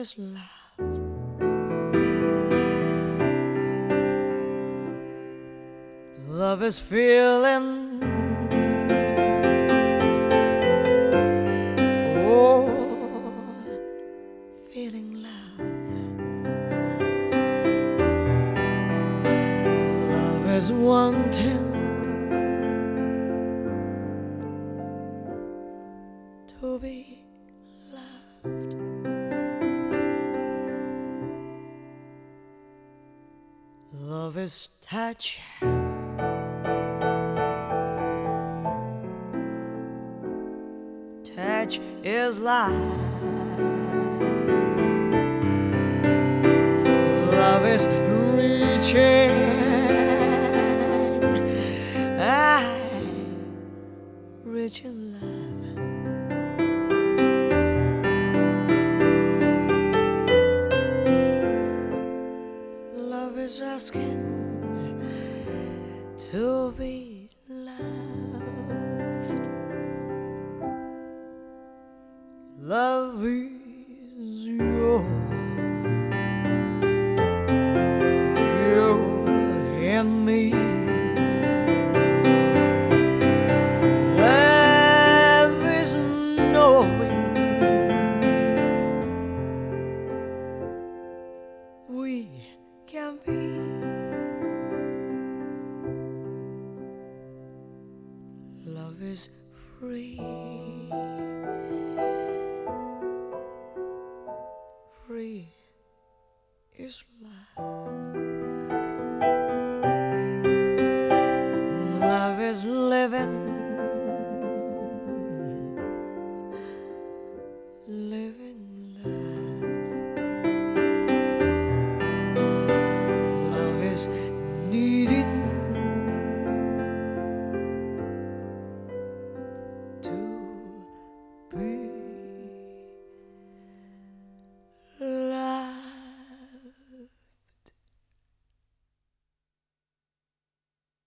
is love. Love is feeling. Oh, feeling love. Love is wanting to be loved. Love is touch. Touch is life. Love is reaching. I reach in love. Love is asking to be loved. Love is you and me. Love is knowing we can be. Love is free. Free is love. Love is living.